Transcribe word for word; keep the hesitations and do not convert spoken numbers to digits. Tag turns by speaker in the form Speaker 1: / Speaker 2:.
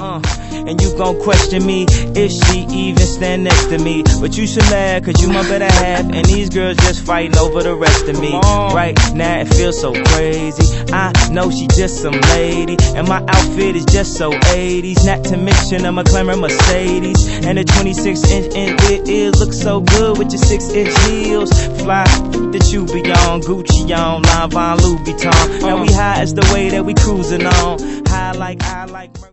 Speaker 1: Uh, and you gon' question me if she even stand next to me. But you should mad, cause you my better half, and these girls just fighting over the rest of me. Right now it feels so crazy. I know she just some lady, and my outfit is just so eighties. Not to mention a McLaren Mercedes, and a twenty-six inch in it, it looks so good with your six inch heels. Fly that you be on, Gucci on, Lanvin, Louis Vuitton. Now we high as the way that we cruising on. High like I like